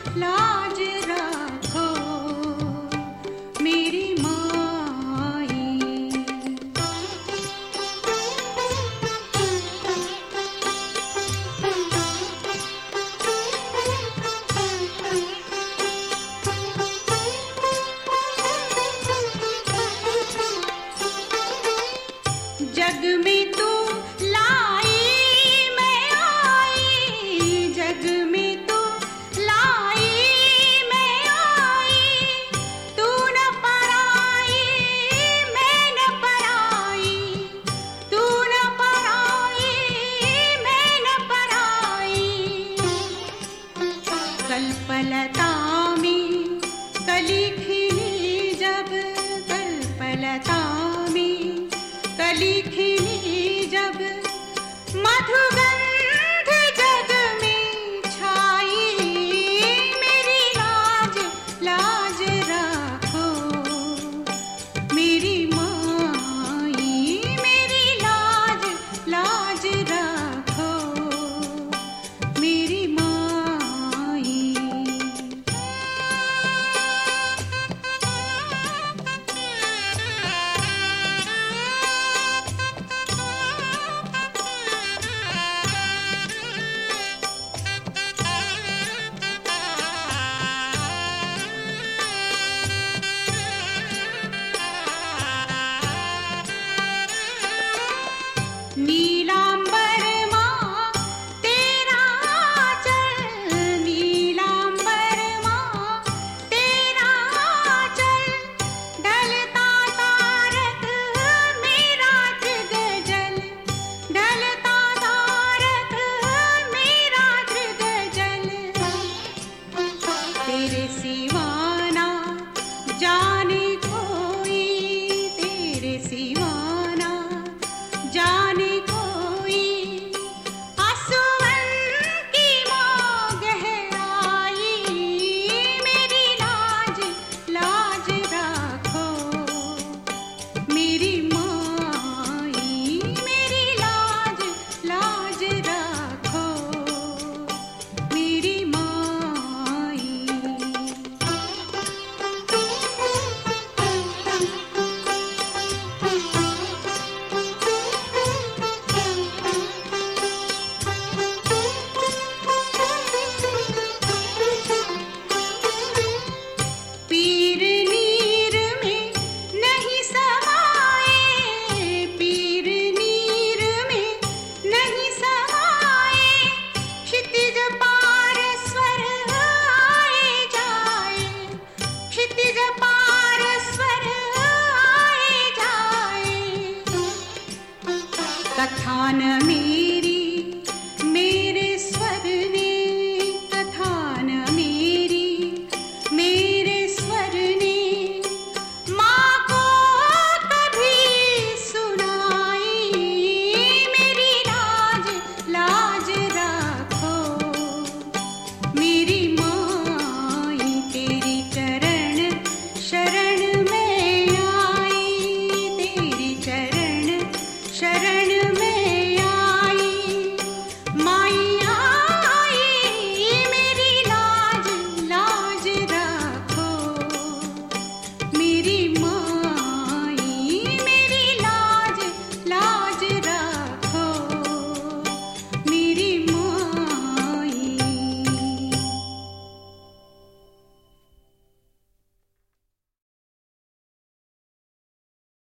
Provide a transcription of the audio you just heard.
लाज रखो मेरी माई। जग में तू लाई मैं आई, जग में तू लाई मैं आई, तू न पराई मैं न पराई, तू न पराई मैं न पराई। कल्पलता में कली खिली जब, कल्पलता में कली खिली जब, मधुगंध जग में छाई, मेरी लाज लाज रखो मेरी माई, मेरी लाज लाज रखो मेरी माई। नीलांबर माँ तेरा आंचल, नीलांबर माँ तेरा आंचल, ढलता तारक मेरा दृग जल, ढलता तारक मेरा दृग जल। तेरे सिवा ना जाने